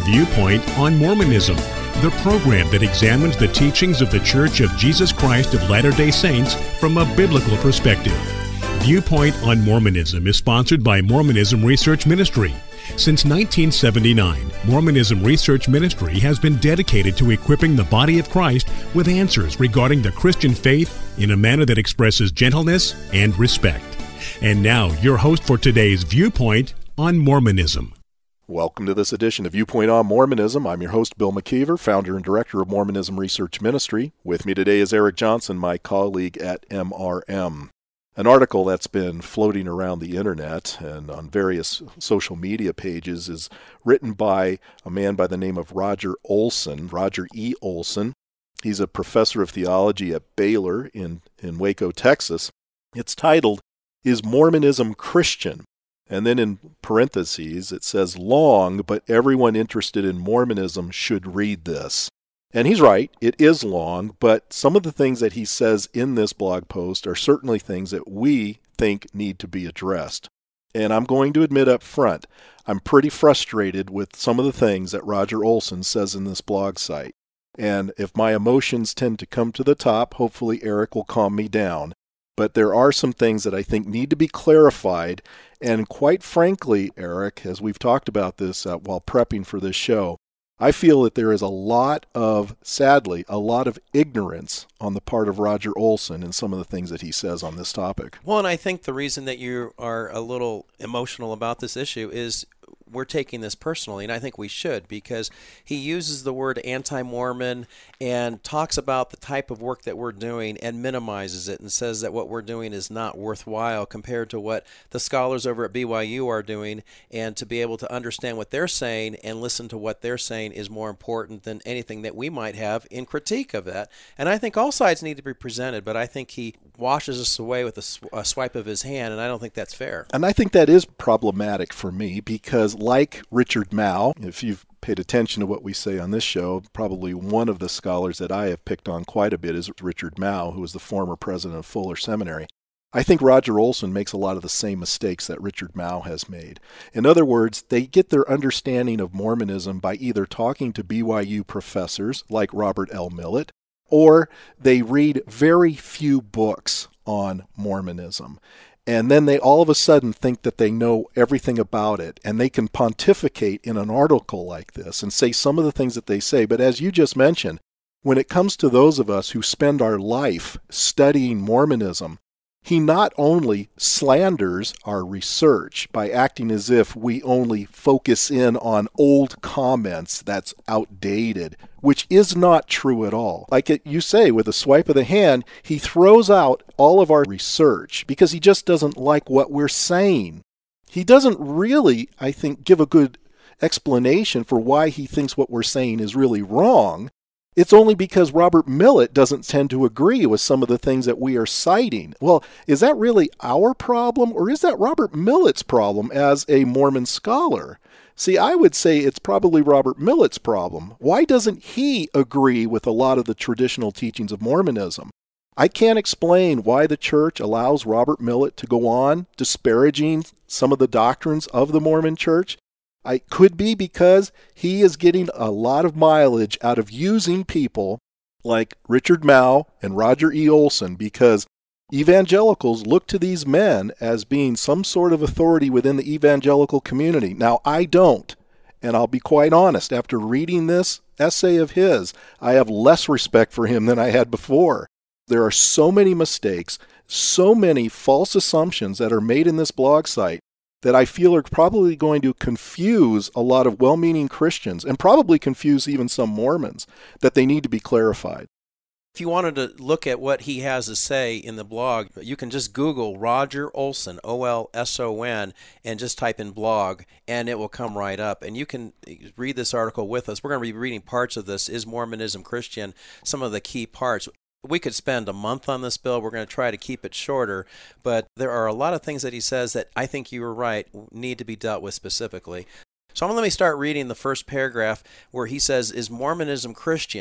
Viewpoint on Mormonism, the program that examines the teachings of the Church of Jesus Christ of Latter-day Saints from a biblical perspective. Viewpoint on Mormonism is sponsored by Mormonism Research Ministry. Since 1979, Mormonism Research Ministry has been dedicated to equipping the body of Christ with answers regarding the Christian faith in a manner that expresses gentleness and respect. And now, your host for today's Viewpoint on Mormonism. Welcome to this edition of Viewpoint on Mormonism. I'm your host, Bill McKeever, founder and director of Mormonism Research Ministry. With me today is Eric Johnson, my colleague at MRM. An article that's been floating around the internet and on various social media pages is written by a man by the name of Roger E. Olson. He's a professor of theology at Baylor in Waco, Texas. It's titled, "Is Mormonism Christian?" And then in parentheses, it says, long, but everyone interested in Mormonism should read this. And he's right, it is long, but some of the things that he says in this blog post are certainly things that we think need to be addressed. And I'm going to admit up front, I'm pretty frustrated with some of the things that Roger Olson says in this blog site. And if my emotions tend to come to the top, hopefully Eric will calm me down. But there are some things that I think need to be clarified. And quite frankly, Eric, as we've talked about this while prepping for this show, I feel that there is sadly, a lot of ignorance on the part of Roger Olson in some of the things that he says on this topic. Well, and I think the reason that you are a little emotional about this issue is we're taking this personally, and I think we should, because he uses the word anti-Mormon and talks about the type of work that we're doing and minimizes it and says that what we're doing is not worthwhile compared to what the scholars over at BYU are doing, and to be able to understand what they're saying and listen to what they're saying is more important than anything that we might have in critique of that. And I think all sides need to be presented, but I think he washes us away with a swipe of his hand, and I don't think that's fair. And I think that is problematic for me because, like Richard Mouw, if you've paid attention to what we say on this show, probably one of the scholars that I have picked on quite a bit is Richard Mouw, who was the former president of Fuller Seminary. I think Roger Olson makes a lot of the same mistakes that Richard Mouw has made. In other words, they get their understanding of Mormonism by either talking to BYU professors like Robert L. Millett, or they read very few books on Mormonism. And then they all of a sudden think that they know everything about it, and they can pontificate in an article like this and say some of the things that they say. But as you just mentioned, when it comes to those of us who spend our life studying Mormonism, he not only slanders our research by acting as if we only focus in on old comments that's outdated, which is not true at all. Like you say, with a swipe of the hand, he throws out all of our research because he just doesn't like what we're saying. He doesn't really, I think, give a good explanation for why he thinks what we're saying is really wrong. It's only because Robert Millett doesn't tend to agree with some of the things that we are citing. Well, is that really our problem, or is that Robert Millett's problem as a Mormon scholar? See, I would say it's probably Robert Millett's problem. Why doesn't he agree with a lot of the traditional teachings of Mormonism? I can't explain why the church allows Robert Millett to go on disparaging some of the doctrines of the Mormon church. It could be because he is getting a lot of mileage out of using people like Richard Mouw and Roger E. Olson, because evangelicals look to these men as being some sort of authority within the evangelical community. Now, I don't, and I'll be quite honest, after reading this essay of his, I have less respect for him than I had before. There are so many mistakes, so many false assumptions that are made in this blog site that I feel are probably going to confuse a lot of well-meaning Christians and probably confuse even some Mormons, that they need to be clarified. If you wanted to look at what he has to say in the blog, you can just Google Roger Olson, O-L-S-O-N, and just type in blog, and it will come right up. And you can read this article with us. We're going to be reading parts of this, Is Mormonism Christian? Some of the key parts. We could spend a month on this, Bill. We're going to try to keep it shorter, but there are a lot of things that he says that I think you were right, need to be dealt with specifically. So let me start reading the first paragraph where he says, Is Mormonism Christian?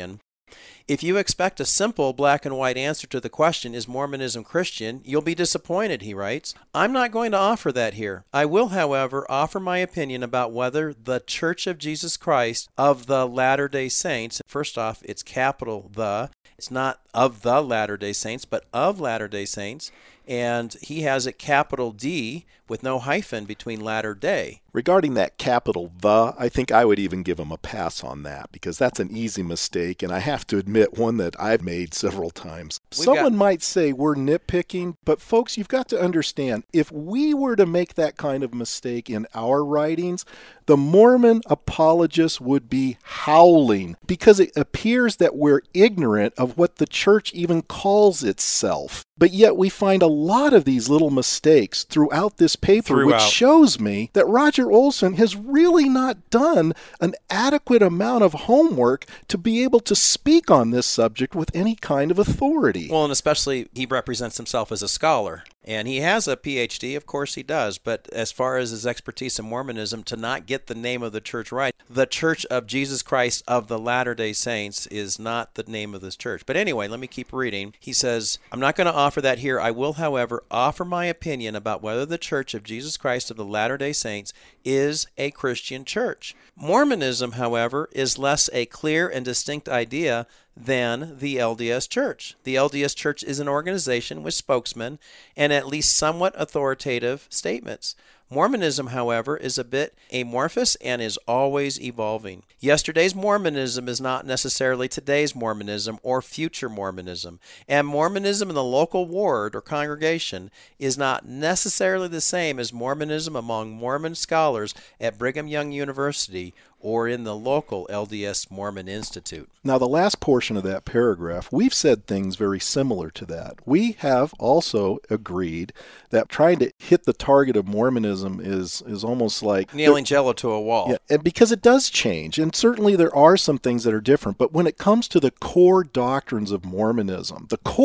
If you expect a simple black and white answer to the question, is Mormonism Christian, you'll be disappointed, he writes. I'm not going to offer that here. I will, however, offer my opinion about whether the Church of Jesus Christ of the Latter-day Saints, first off, it's capital the, it's not of the Latter-day Saints, but of Latter-day Saints, and he has it capital D with no hyphen between latter-day. Regarding that capital the, I think I would even give him a pass on that, because that's an easy mistake, and I have to admit one that I've made several times. Someone might say we're nitpicking, but folks, you've got to understand, if we were to make that kind of mistake in our writings, the Mormon apologists would be howling, because it appears that we're ignorant of what the church even calls itself. But yet we find a lot of these little mistakes throughout this paper, which shows me that Roger Olson has really not done an adequate amount of homework to be able to speak on this subject with any kind of authority. Well, and especially he represents himself as a scholar. And he has a PhD, of course he does, but as far as his expertise in Mormonism, to not get the name of the church right, the Church of Jesus Christ of the Latter-day Saints is not the name of this church. But anyway, let me keep reading. He says, I'm not going to offer that here. I will, however, offer my opinion about whether the Church of Jesus Christ of the Latter-day Saints is a Christian church. Mormonism, however, is less a clear and distinct idea than the LDS Church. The LDS Church is an organization with spokesmen and at least somewhat authoritative statements. Mormonism, however, is a bit amorphous and is always evolving. Yesterday's Mormonism is not necessarily today's Mormonism or future Mormonism, and Mormonism in the local ward or congregation is not necessarily the same as Mormonism among Mormon scholars at Brigham Young University or in the local LDS Mormon Institute. Now, the last portion of that paragraph, we've said things very similar to that. We have also agreed that trying to hit the target of Mormonism is almost like nailing Jello to a wall. Yeah, and because it does change, and certainly there are some things that are different, but when it comes to the core doctrines of Mormonism,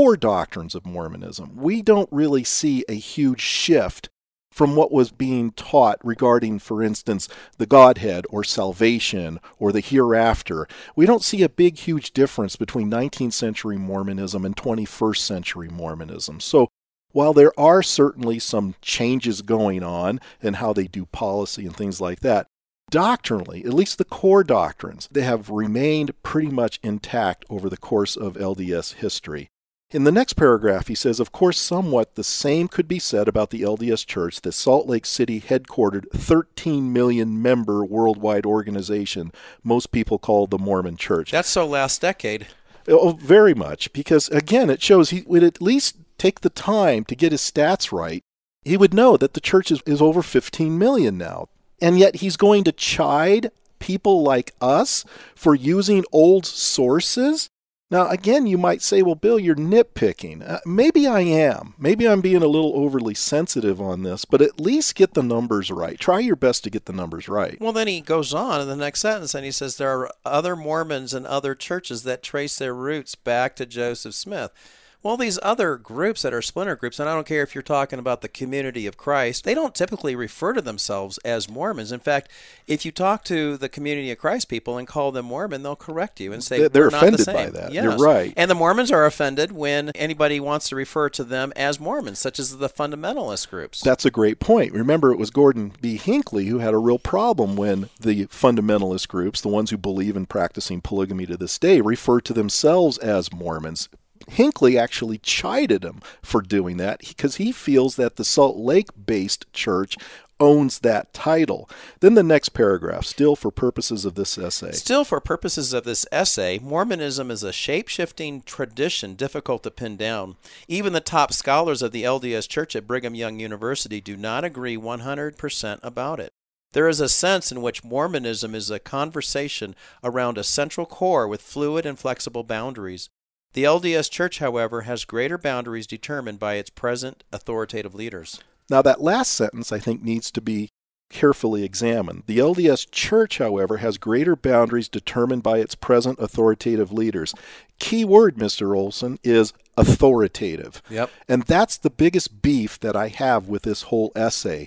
we don't really see a huge shift from what was being taught regarding, for instance, the Godhead or salvation or the hereafter. We don't see a big, huge difference between 19th century Mormonism and 21st century Mormonism. So while there are certainly some changes going on in how they do policy and things like that, doctrinally, at least the core doctrines, they have remained pretty much intact over the course of LDS history. In the next paragraph, he says, of course, somewhat the same could be said about the LDS Church, the Salt Lake City headquartered 13 million member worldwide organization most people call the Mormon Church. That's so last decade. Oh, very much, because again, it shows he would at least take the time to get his stats right. He would know that the church is over 15 million now. And yet he's going to chide people like us for using old sources. Now, again, you might say, well, Bill, you're nitpicking. Maybe I am. Maybe I'm being a little overly sensitive on this, but at least get the numbers right. Try your best to get the numbers right. Well, then he goes on in the next sentence and he says there are other Mormons and other churches that trace their roots back to Joseph Smith. Well, these other groups that are splinter groups, and I don't care if you're talking about the Community of Christ, they don't typically refer to themselves as Mormons. In fact, if you talk to the Community of Christ people and call them Mormon, they'll correct you and say they're we're not the offended same. by that. Yes. You're right. And the Mormons are offended when anybody wants to refer to them as Mormons, such as the fundamentalist groups. That's a great point. Remember, it was Gordon B. Hinckley who had a real problem when the fundamentalist groups, the ones who believe in practicing polygamy to this day, refer to themselves as Mormons. Hinckley actually chided him for doing that because he feels that the Salt Lake-based church owns that title. Then the next paragraph, still for purposes of this essay. Still for purposes of this essay, Mormonism is a shape-shifting tradition difficult to pin down. Even the top scholars of the LDS Church at Brigham Young University do not agree 100% about it. There is a sense in which Mormonism is a conversation around a central core with fluid and flexible boundaries. The LDS Church, however, has greater boundaries determined by its present authoritative leaders. Now, that last sentence, I think, needs to be carefully examined. The LDS Church, however, has greater boundaries determined by its present authoritative leaders. Key word, Mr. Olson, is authoritative. Yep. And that's the biggest beef that I have with this whole essay.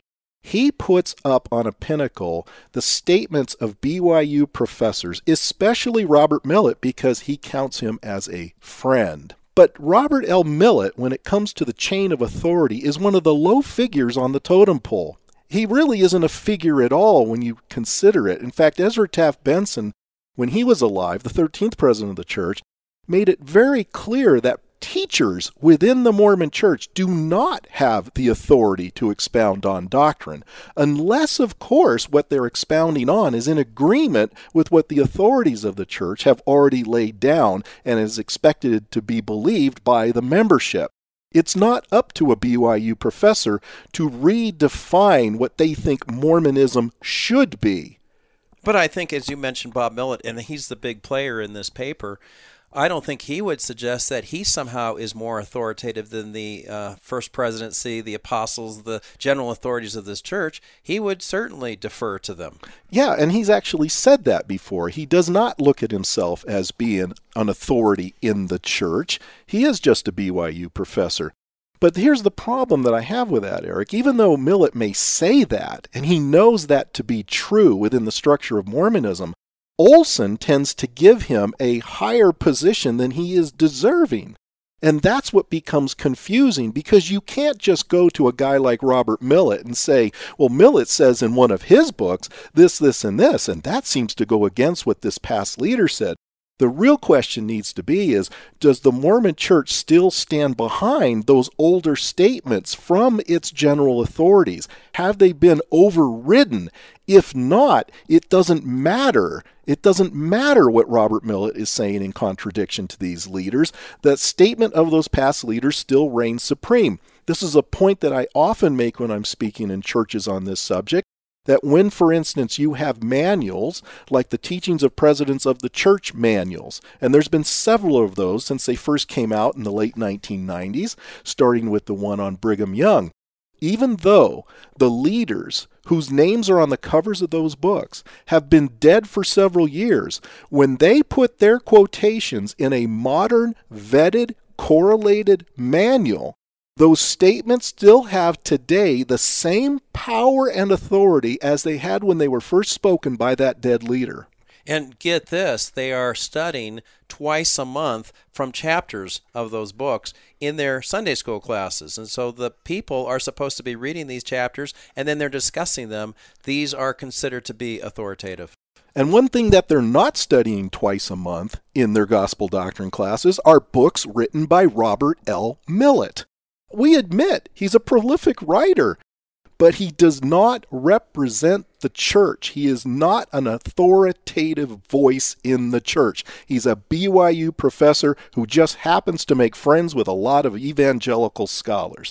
he puts up on a pinnacle the statements of BYU professors, especially Robert Millett, because he counts him as a friend. But Robert L. Millett, when it comes to the chain of authority, is one of the low figures on the totem pole. He really isn't a figure at all when you consider it. In fact, Ezra Taft Benson, when he was alive, the 13th president of the church, made it very clear that teachers within the Mormon Church do not have the authority to expound on doctrine, unless, of course, what they're expounding on is in agreement with what the authorities of the church have already laid down and is expected to be believed by the membership. It's not up to a BYU professor to redefine what they think Mormonism should be. But I think, as you mentioned, Bob Millett, and he's the big player in this paper, I don't think he would suggest that he somehow is more authoritative than the First Presidency, the apostles, the general authorities of this church. He would certainly defer to them. Yeah, and he's actually said that before. He does not look at himself as being an authority in the church. He is just a BYU professor. But here's the problem that I have with that, Eric. Even though Millett may say that, and he knows that to be true within the structure of Mormonism, Olson tends to give him a higher position than he is deserving. And that's what becomes confusing, because you can't just go to a guy like Robert Millett and say, well, Millett says in one of his books this, and this, and that seems to go against what this past leader said. The real question needs to be is, does the Mormon Church still stand behind those older statements from its general authorities? Have they been overridden? If not, it doesn't matter. It doesn't matter what Robert Millett is saying in contradiction to these leaders. That statement of those past leaders still reigns supreme. This is a point that I often make when I'm speaking in churches on this subject. That when, for instance, you have manuals, like the Teachings of Presidents of the Church manuals, and there's been several of those since they first came out in the late 1990s, starting with the one on Brigham Young. Even though the leaders whose names are on the covers of those books have been dead for several years, when they put their quotations in a modern, vetted, correlated manual, those statements still have today the same power and authority as they had when they were first spoken by that dead leader. And get this, they are studying twice a month from chapters of those books in their Sunday school classes. And so the people are supposed to be reading these chapters, and then they're discussing them. These are considered to be authoritative. And one thing that they're not studying twice a month in their gospel doctrine classes are books written by Robert L. Millett. We admit he's a prolific writer, but he does not represent the church. He is not an authoritative voice in the church. He's a BYU professor who just happens to make friends with a lot of evangelical scholars.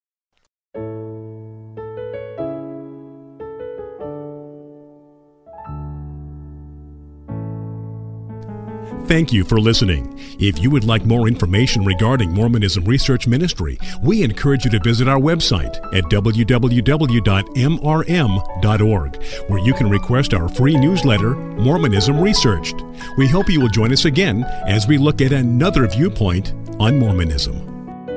Thank you for listening. If you would like more information regarding Mormonism Research Ministry, we encourage you to visit our website at www.mrm.org, where you can request our free newsletter, Mormonism Researched. We hope you will join us again as we look at another viewpoint on Mormonism.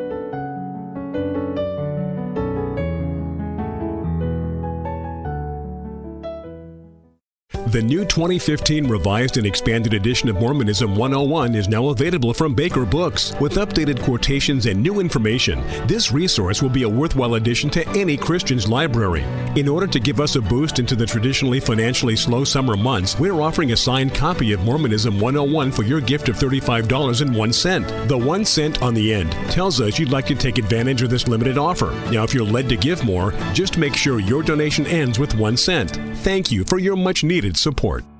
The new 2015 revised and expanded edition of Mormonism 101 is now available from Baker Books. With updated quotations and new information, this resource will be a worthwhile addition to any Christian's library. In order to give us a boost into the traditionally financially slow summer months, we're offering a signed copy of Mormonism 101 for your gift of $35.01. The 1 cent on the end tells us you'd like to take advantage of this limited offer. Now, if you're led to give more, just make sure your donation ends with 1 cent. Thank you for your much-needed support.